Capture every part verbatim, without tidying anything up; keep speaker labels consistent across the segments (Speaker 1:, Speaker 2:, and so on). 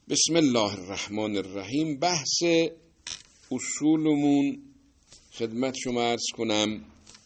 Speaker 1: بسم الله الرحمن الرحیم. بحث اصولمون خدمت شما عرض کنم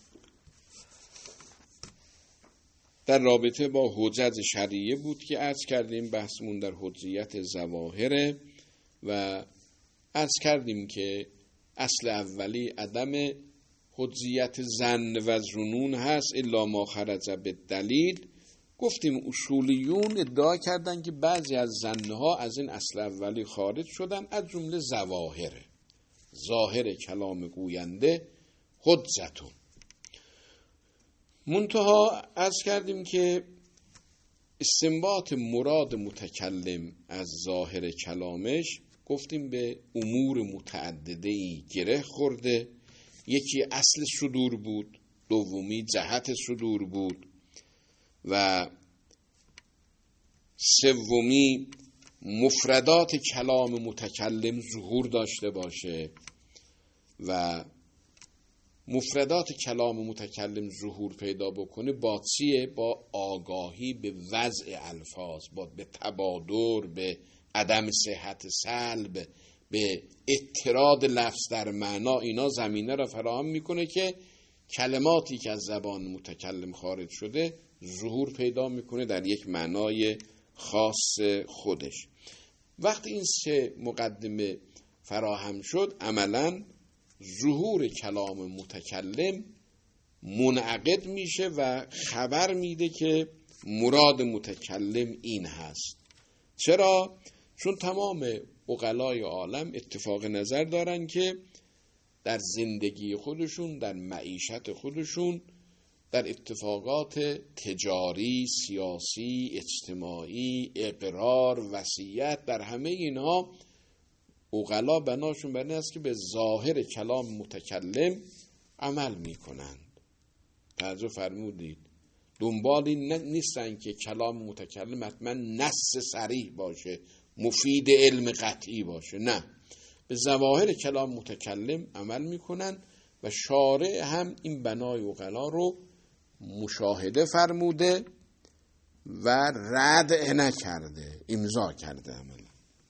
Speaker 1: در رابطه با حجج شرعیه بود که عرض کردیم بحثمون در حجیت ظواهره و عرض کردیم که اصل اولی عدم حجیت ظن و ظنون هست الا ما خرج بالدلیل. گفتیم اصولیون ادعا کردن که بعضی از ظنها از این اصل اولی خارج شدن، از جمله ظواهره. ظاهر کلام گوینده حجتون. منتها عرض کردیم که استنباط مراد متکلم از ظاهر کلامش گفتیم به امور متعدده‌ای گره خورده. یکی اصل صدور بود، دومی جهت صدور بود و سومی مفردات کلام متکلم ظهور داشته باشه و مفردات کلام متکلم ظهور پیدا بکنه با چیه؟ با آگاهی به وضع الفاظ، با به تبادر، به عدم صحت سلب، به اضطراد لفظ در معنا. اینا زمینه را فراهم میکنه که کلماتی که از زبان متکلم خارج شده ظهور پیدا میکنه در یک معنای خاص خودش. وقتی این سه مقدمه فراهم شد، عملاً ظهور کلام متکلم منعقد میشه و خبر میده که مراد متکلم این هست. چرا؟ چون تمام عقلای عالم اتفاق نظر دارن که در زندگی خودشون، در معیشت خودشون، در اتفاقات تجاری، سیاسی، اجتماعی، اقرار، وصیت، در همه اینها عقلا بناشون بر این است که به ظاهر کلام متکلم عمل میکنند. توجه فرمودید؟ دنبالی نیستن که کلام متکلم حتما نص صریح باشه، مفید علم قطعی باشه. نه، به ظواهر کلام متکلم عمل میکنن و شارع هم این بنای عقلا رو مشاهده فرموده و رد نکرده، امضا کرده عملا.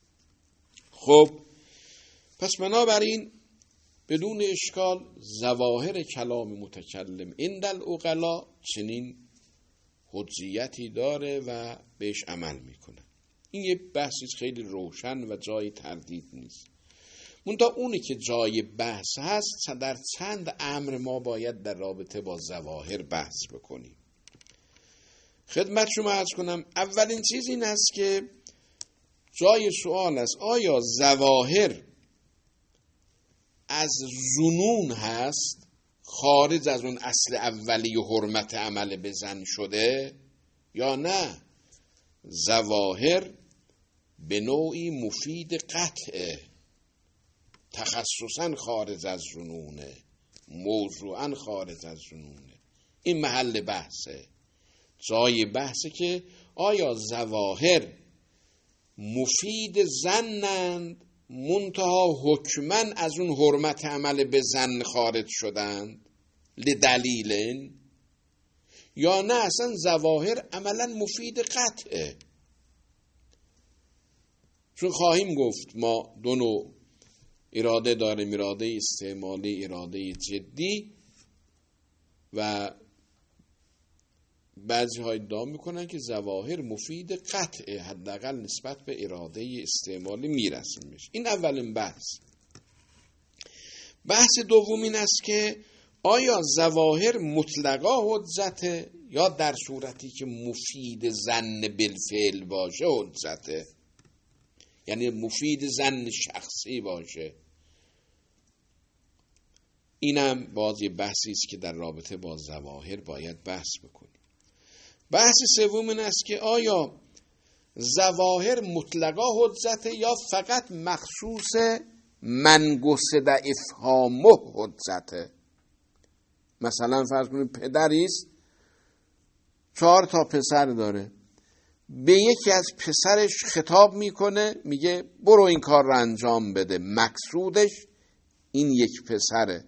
Speaker 1: خب پس بنابراین بدون اشکال ظواهر کلام متکلم عند العقلا چنین حجیتی داره و بهش عمل میکنه. این یه بحثی خیلی روشن و جای تردید نیست. منتها اونی که جای بحث هست، در چند امر ما باید در رابطه با ظواهر بحث بکنیم. خدمت شما عرض کنم اولین چیز این است که جای سوال است آیا ظواهر از ظنون هست، خارج از اون اصل اولی و حرمت عمل به ظن شده، یا نه ظواهر به نوعی مفید قطعه، تخصصاً خارج از ظنونه، موضوعاً خارج از ظنونه. این محل بحثه. جای بحثه که آیا ظواهر مفید ظنند منتها حکماً از اون حرمت عمل به ظن خارج شدند لدلیل، یا نه اصلا ظواهر عملاً مفید قطعه. چون خواهیم گفت ما دو نوع اراده داریم، اراده استعمالی، اراده جدی، و بعضی ها ادعا میکنن که ظواهر مفید قطعه، حداقل نسبت به اراده استعمالی میرسیمش. این اولین بحث. بحث دوم این است که آیا ظواهر مطلقا حجته یا در صورتی که مفید ظن بالفعل باشه حجته، یعنی مفید ظن شخصی باشه. اینم باز یه بحثی است که در رابطه با ظواهر باید بحث بکنیم. بحث سوم این است که آیا ظواهر مطلقا حجته یا فقط مخصوص من قصد افهامه حجته. مثلا فرض کنید پدری است، چهار تا پسر داره، به یکی از پسرش خطاب میکنه، میگه برو این کار رو انجام بده، مقصودش این یک پسره.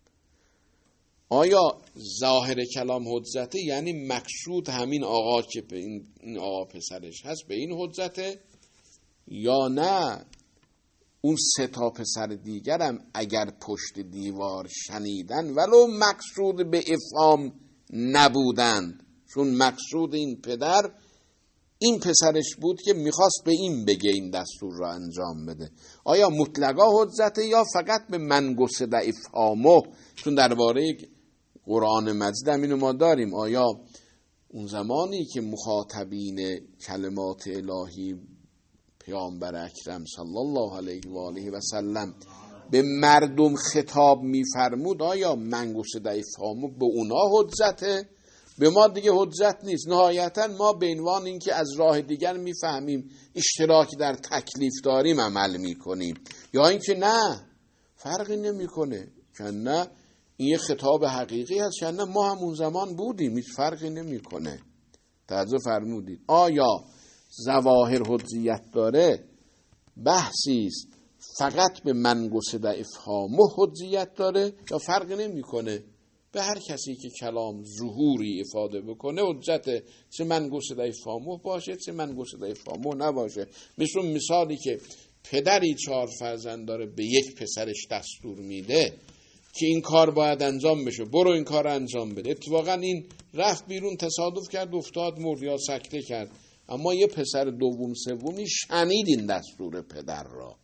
Speaker 1: آیا ظاهر کلام حجته، یعنی مقصود همین آقا که این آقا پسرش هست به این حجته، یا نه اون سه تا پسر دیگرم اگر پشت دیوار شنیدن ولو مقصود به افهام نبودند، چون مقصود این پدر این پسرش بود که میخواست به این بگه این دستور را انجام بده. آیا مطلقا حجته یا فقط به من گسد افهامه؟ چون درباره قرآن مجید هم اینو ما داریم. آیا اون زمانی که مخاطبین کلمات الهی پیامبر اکرم صلی الله علیه و آله و سلم به مردم خطاب میفرمود، آیا من گسد افهامه به اونا حجته؟ به ما دیگه حجت نیست. نهایتا ما به عنوان اینکه از راه دیگر میفهمیم اشتراک در تکلیف داریم عمل میکنیم، یا اینکه نه فرقی نمیکنه، چون نه این یه خطاب حقیقی هست، چون نه ما هم اون زمان بودیم، هیچ فرقی نمیکنه. توجه فرمودید؟ آیا ظواهر حجیت داره؟ بحثی است فقط به من گسد افهامه حجیت داره یا فرقی نمیکنه؟ به هر کسی که کلام ظهوری افاده بکنه حجته، چه من گسد افهامه باشه چه من گسد افهامه نباشه. مثل مثالی که پدری چهار فرزند داره به یک پسرش دستور میده که این کار باید انجام بشه، برو این کار انجام بده. اتفاقا این رفت بیرون، تصادف کرد افتاد مرد یا سکته کرد، اما یه پسر دوم سومی شنید این دستور پدر را،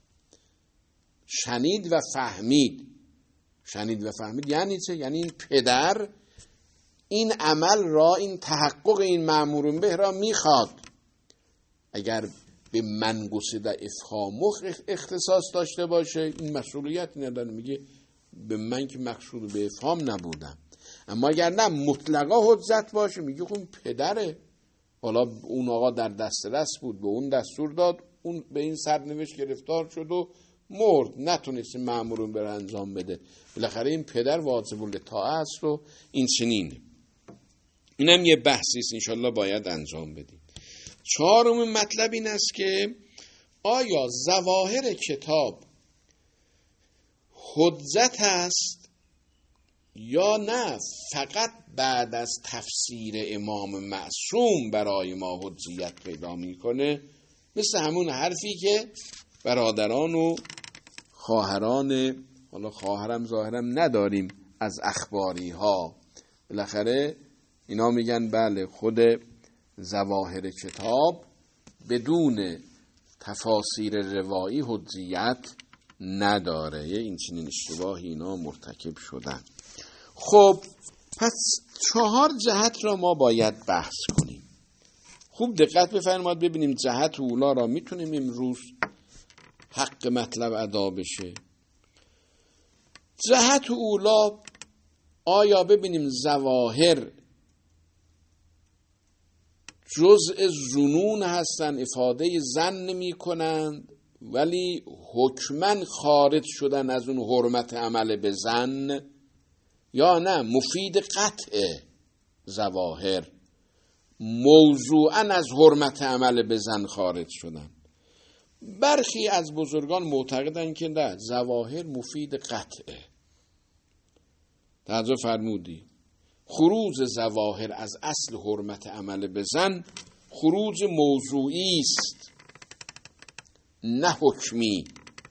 Speaker 1: شنید و فهمید. شنید و فهمید یعنی چه؟ یعنی این پدر این عمل را، این تحقق این مأمور به را میخواد. اگر به من گسد افهامه اختصاص داشته باشه این مسئولیت نداره، میگه به من که مقصود به افهام نبودم. اما اگر نه مطلقا حجت باشه میگه اون پدره، حالا اون آقا در دسترس بود به اون دستور داد، اون به این سرنوشت گرفتار شد و مرد، نتونست مأمورون بر انجام بده. بالاخره این پدر واجب الاطاعه است و این چنینه. اینم یه بحثی است انشالله باید انجام بدیم. چهارم مطلب این است که آیا ظواهر کتاب حجت است یا نه فقط بعد از تفسیر امام معصوم برای ما حجیت پیدا میکنه؟ مثل همون حرفی که برادران و خواهران، حالا خواهرم ظاهرم نداریم از اخباری ها، بالاخره اینا میگن بله خود ظواهر کتاب بدون تفاسیر روایی حجیت نداره. یه این چنین اشتباهی اینا مرتکب شدن. خب پس چهار جهت را ما باید بحث کنیم. خوب دقت بفرمایید ببینیم جهت اولا را میتونیم امروز حق مطلب ادا بشه. جهت اولا آیا ببینیم ظواهر جزء ظنون هستن، افاده ظن نمی کنند ولی حکماً خارج شدن از اون حرمت عمل به ظن، یا نه مفید قطع ظواهر موضوعاً از حرمت عمل به ظن خارج شدن. برخی از بزرگان معتقدند که نه، ظواهر مفید قطعه. توجه فرمودی؟ خروج ظواهر از اصل حرمت عمل به ظن خروج موضوعی است نه حکمی.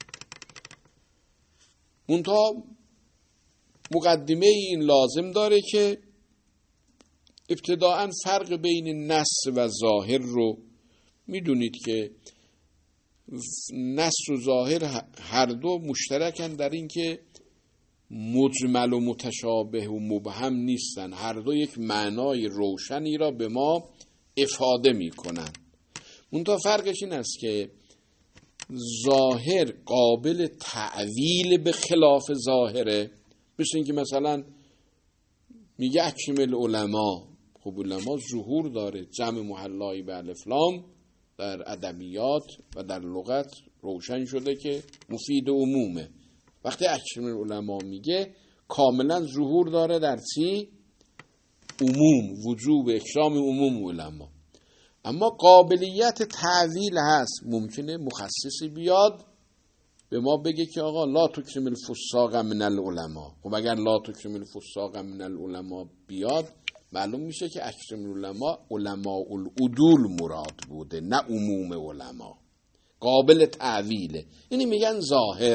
Speaker 1: منتها مقدمه این لازم داره که ابتداعاً فرق بین نص و ظاهر رو میدونید که نص و ظاهر هر دو مشترکن در این که مجمل و متشابه و مبهم نیستن، هر دو یک معنای روشنی را به ما افاده می کنن. منتها فرقش این است که ظاهر قابل تعویل به خلاف ظاهره. مثل این که مثلا میگه اکمل علما، خب علما ظهور داره، جمع محلایی به الف لام در ادبیات و در لغت روشن شده که مفید عمومه. وقتی اکمل علما میگه کاملا ظهور داره در چی؟ عموم، وجوب اکرام عموم علما. اما قابلیت تعویل هست، ممکنه مخصصی بیاد به ما بگه که آقا لا تکرم الفساق من العلماء. خب اگر لا تکرم الفساق من العلماء بیاد معلوم میشه که اکرم العلماء علماء العدول مراد بوده نه عموم علما. قابل تعویله. اینی میگن ظاهر.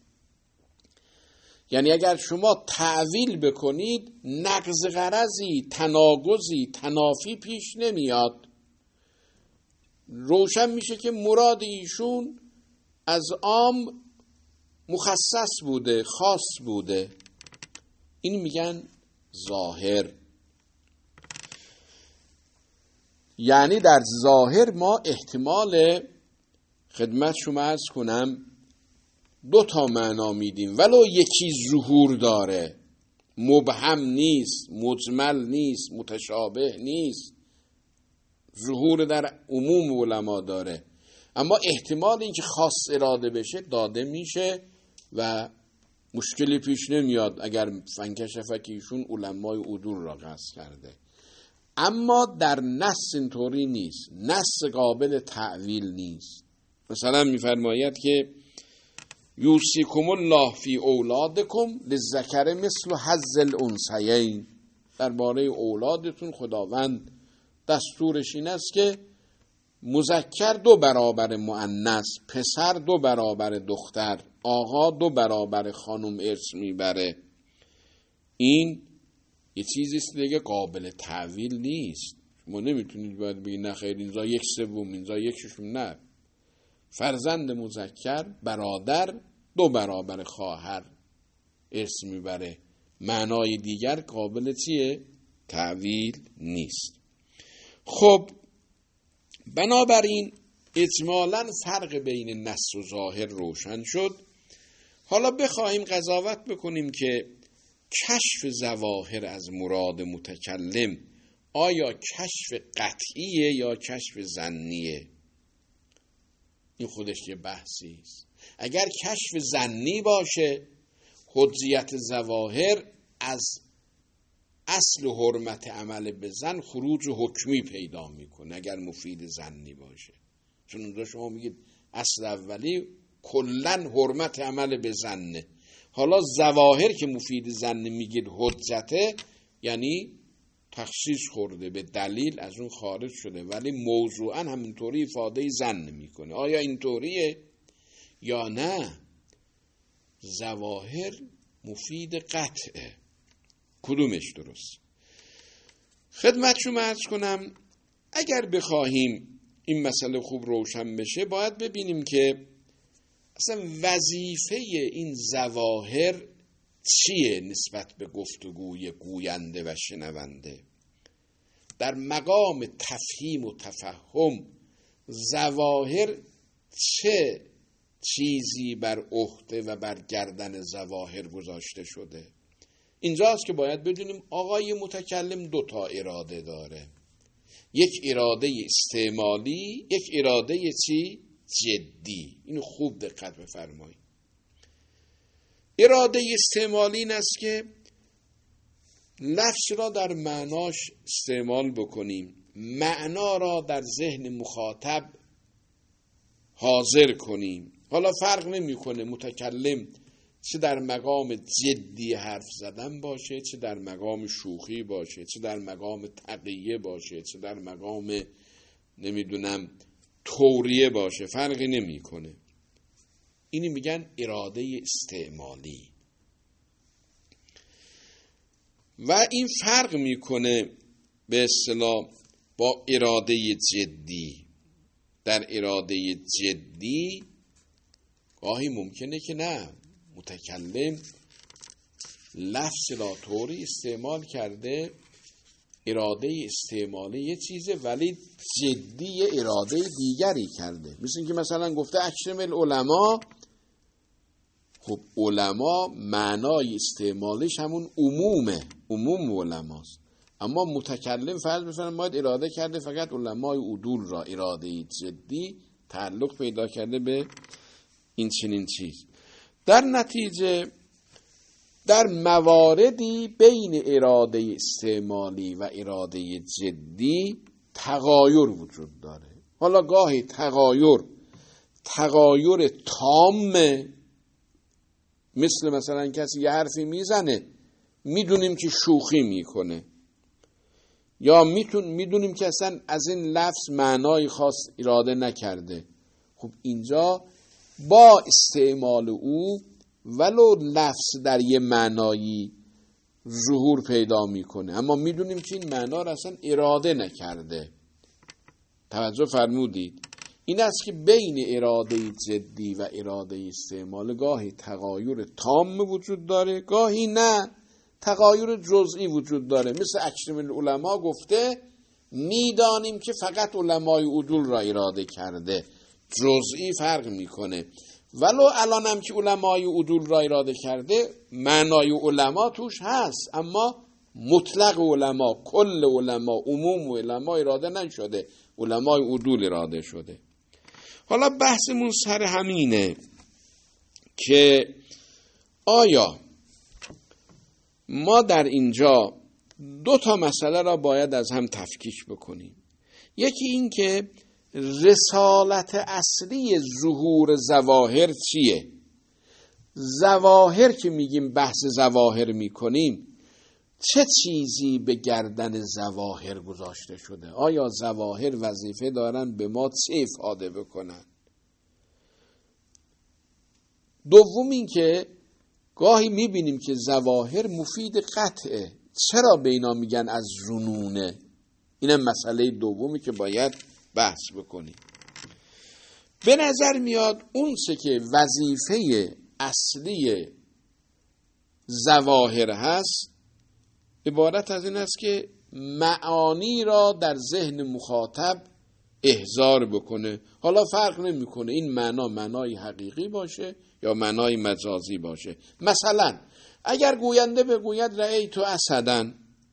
Speaker 1: یعنی اگر شما تعویل بکنید نقض غرضی، تناقضی، تنافی پیش نمیاد. روشن میشه که مراد ایشون از عام مخصص بوده، خاص بوده. این میگن ظاهر. یعنی در ظاهر ما احتمال، خدمت شما عرض کنم، دو تا معنا میدیم، ولو یکی ظهور داره، مبهم نیست، مجمل نیست، متشابه نیست، ظهور در عموم علما داره، اما احتمال اینکه خاص اراده بشه داده میشه و مشکلی پیش نمیاد اگر فنکشفه که ایشون علمای عدول را قصد کرده. اما در نص اینطوری نیست، نص قابل تعویل نیست. مثلا میفرماید که یوصیکم الله فی اولادکم للذکر مثل حظ الانثیین. درباره اولادتون خداوند دستورش این است که مذکر دو برابر مؤنث، پسر دو برابر دختر، آقا دو برابر خانم ارث میبره. این یه چیزی است دیگه قابل تعویل نیست. ما نمیتونید باید بگید نه خیر اینجا یک سوم، اینجا یک ششم. نه، فرزند مذکر برادر دو برابر خواهر ارث میبره. معنای دیگر قابل چیه؟ تعویل نیست. خب بنابراین اجمالاً فرق بین نص و ظاهر روشن شد. حالا بخواهیم قضاوت بکنیم که کشف ظواهر از مراد متکلم آیا کشف قطعیه یا کشف ظنیه؟ این خودش یه بحثی است. اگر کشف ظنی باشه، حجیت ظواهر از اصل حرمت عمل به ظن خروج حکمی پیدا میکنه اگر مفید ظنی باشه. چون اونجا شما میگید اصل اولی کلن حرمت عمل به ظنه. حالا ظواهر که مفید ظن میگید حجته، یعنی تخصیص خورده به دلیل، از اون خارج شده، ولی موضوعا همینطوری افاده ظن میکنه. آیا اینطوریه یا نه؟ ظواهر مفید قطعه. کدومش درست؟ خدمت شما عرض کنم اگر بخواهیم این مسئله خوب روشن بشه باید ببینیم که اصلا وظیفه این ظواهر چیه نسبت به گفتگوی گوینده و شنونده. در مقام تفهیم و تفهم ظواهر چه چیزی بر عهده و بر گردن ظواهر گذاشته شده؟ اینجاست که باید بدونیم آقای متکلم دو تا اراده داره، یک اراده استعمالی، یک اراده چی؟ جدی. اینو خوب دقت بفرمایید. اراده استعمالی این است که لفظ را در معناش استعمال بکنیم، معنا را در ذهن مخاطب حاضر کنیم. حالا فرق نمیکنه متکلم چه در مقام جدی حرف زدن باشه، چه در مقام شوخی باشه، چه در مقام تقیه باشه، چه در مقام نمیدونم توریه باشه، فرقی نمیکنه. اینی میگن اراده استعمالی. و این فرق میکنه به اصطلاح با اراده جدی. در اراده جدی گاهی ممکنه که نه، متکلم لفظ را طوری استعمال کرده اراده استعمالی یه چیزه ولی جدی اراده دیگری کرده. مثل اینکه مثلا گفته اکرم العلماء. خب علما معنای استعمالش همون عمومه، عموم علماست، اما متکلم فرض بفرمایید اراده کرده فقط علمای عدول را، اراده جدی تعلق پیدا کرده به این چنین چیز. در نتیجه در مواردی بین اراده استعمالی و اراده جدی تغایر وجود داره. حالا گاهی تغایر تغایر تامه، مثل مثلا کسی یه حرفی میزنه میدونیم که شوخی میکنه، یا میتون میدونیم که اصلا از این لفظ معنای خاص اراده نکرده. خب اینجا با استعمال او ولو لفظ در یه معنایی ظهور پیدا میکنه، اما میدونیم که این معنا را اصلا اراده نکرده. توجه فرمودید؟ این است که بین اراده جدی و اراده استعمال گاهی تغایر تام وجود داره، گاهی نه، تغایر جزئی وجود داره. مثل اکرم العلماء گفته میدانیم که فقط علمای عدول را اراده کرده، جزئی فرق میکنه. ولو الان هم که علمای عدول را اراده کرده معنای علما توش هست، اما مطلق علما، کل علما، عموم علما اراده نشده، علمای عدول اراده شده. حالا بحثمون سر همینه که آیا ما در اینجا دو تا مسئله را باید از هم تفکیک بکنیم. یکی این که رسالت اصلی ظهور ظواهر چیه؟ ظواهر که میگیم بحث ظواهر میکنیم، چه چیزی به گردن ظواهر گذاشته شده؟ آیا ظواهر وظیفه دارن به ما چه افاده بکنن؟ دوم این که گاهی میبینیم که ظواهر مفید قطعه، چرا به اینا میگن از ظنونه؟ اینم مسئله دومی که باید بحث بکنیم. به نظر میاد اون چه که وظیفه اصلی ظواهر هست عبارت از این است که معانی را در ذهن مخاطب احضار بکنه. حالا فرق نمیکنه این معنا معنای حقیقی باشه یا معنای مجازی باشه. مثلا اگر گوینده بگوید رأیت اسداً،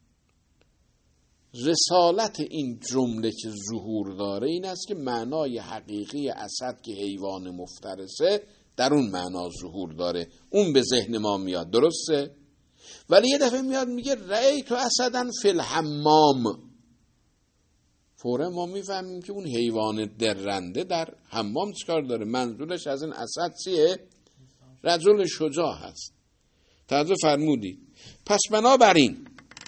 Speaker 1: رسالت این جمله که ظهور داره این است که معنای حقیقی اسد که حیوان مفترسه در اون معنا ظهور داره، اون به ذهن ما میاد، درسته؟ ولی یه دفعه میاد میگه رأیت اسداً فی الحمام، فوراً ما میفهمیم که اون حیوان درنده در حمام چیکار داره. منظورش از این اسد چیه؟ رجل شجاع هست. توجه فرمودید؟ پس بنابراین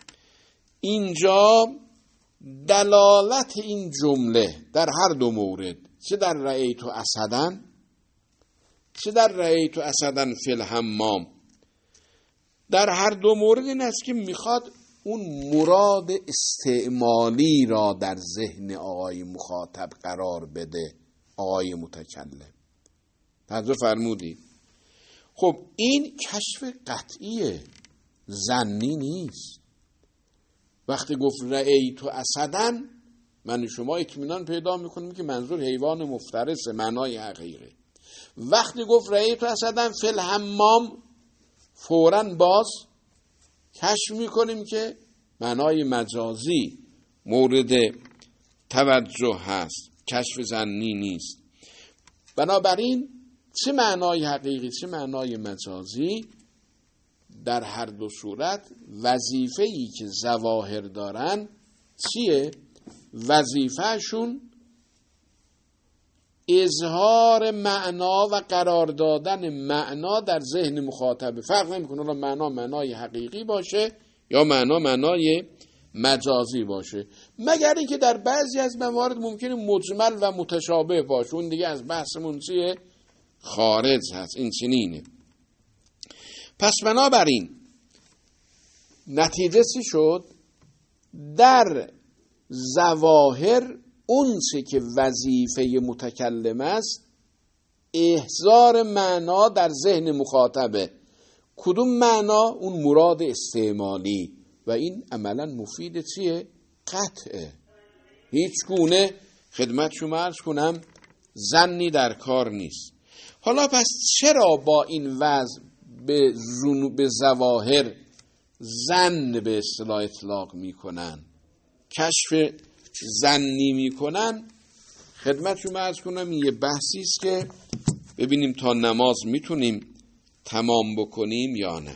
Speaker 1: اینجا دلالت این جمله در هر دو مورد، چه در رأیت اسداً چه در رأیت اسداً فی الحمام، در هر دو مورد این است که میخواد اون مراد استعمالی را در ذهن آقای مخاطب قرار بده، آقای متکلم. توجه فرمودید؟ خب این کشف قطعیه، ظنی نیست. وقتی گفت رأیت اسداً، من شما اطمینان پیدا میکنیم که منظور حیوان مفترسه، معنای حقیقی. وقتی گفت رأیت اسداً فی الحمام، فوراً باز کشف میکنیم که معنای مجازی مورد توجه هست، کشف ظنی نیست. بنابراین چه معنای حقیقی چه معنای مجازی، در هر دو صورت وظیفه‌ای که ظواهر دارن چیه؟ وظیفه‌شون اظهار معنا و قرار دادن معنا در ذهن مخاطب. فرق نمیکنه اون معنا معنای حقیقی باشه یا معنا معنای مجازی باشه، مگر اینکه در بعضی از موارد ممکنه مجمل و متشابه باشه، اون دیگه از بحثمون چیه؟ خارج هست. این چنینه. پس بنابراین نتیجه چی شد؟ در ظواهر اون چه که وظیفه متکلم است احضار معنا در ذهن مخاطبه. کدوم معنا؟ اون مراد استعمالی، و این عملا مفید چیه؟ قطعه. هیچ گونه خدمت شما عرض کنم ظنی در کار نیست. حالا پس چرا با این وضع به زنو به ظواهر ظن به اصطلاح اطلاق میکنن، کشف ظنی میکنن؟ خدمت شما عرض کنم این یه بحثی است که ببینیم تا نماز میتونیم تمام بکنیم یا نه.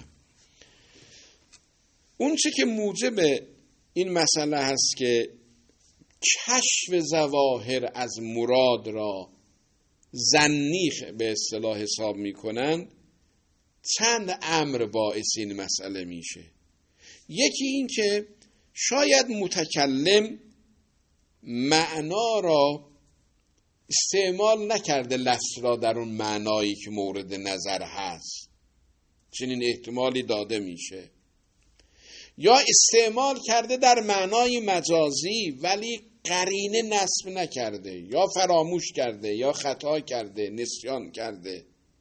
Speaker 1: اون چه که موجب این مسئله هست که کشف ظواهر از مراد را ظنی به اصطلاح حساب میکنن، چند امر باعث این مسئله میشه. یکی این که شاید متکلم معنا را استعمال نکرده لفظ را در اون معنایی که مورد نظر هست، چنین احتمالی داده میشه. یا استعمال کرده در معنای مجازی ولی قرینه نصب نکرده، یا فراموش کرده، یا خطا کرده، نسیان کرده،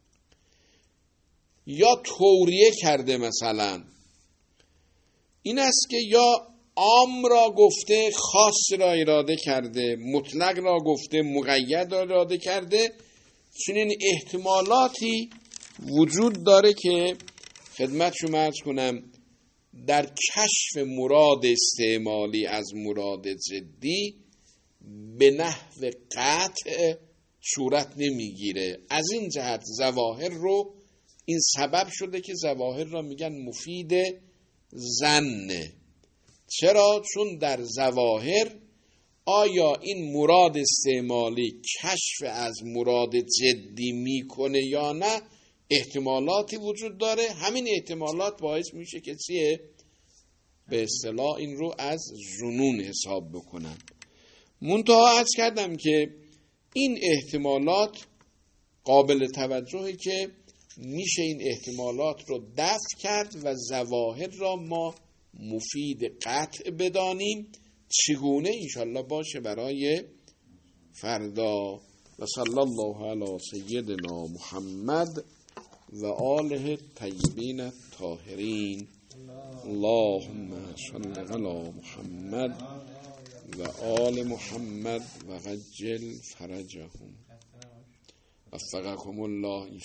Speaker 1: یا توریه کرده. مثلا این است که یا عام را گفته خاص را اراده کرده، مطلق را گفته مقید را اراده کرده. چنین احتمالاتی وجود داره که خدمت شما عرض کنم در کشف مراد استعمالی از مراد جدی به نحو قطع صورت نمیگیره. از این جهت ظواهر رو این سبب شده که ظواهر را میگن مفید ظن. چرا؟ چون در ظواهر آیا این مراد استعمالی کشف از مراد جدی میکنه یا نه احتمالاتی وجود داره. همین احتمالات باعث میشه که چیه؟ به اصطلاح این رو از ظنون حساب بکنن. منتها عرض کردم که این احتمالات قابل توجهه که میشه این احتمالات رو دفع کرد و ظواهر را ما مفید قطع بدانیم. چگونه؟ انشالله باشه برای فردا. و صلی الله علی سیدنا محمد و آله الطیبین الطاهرین. اللهم صل علی محمد و آل محمد و عجل فرجهم. وفقكم الله.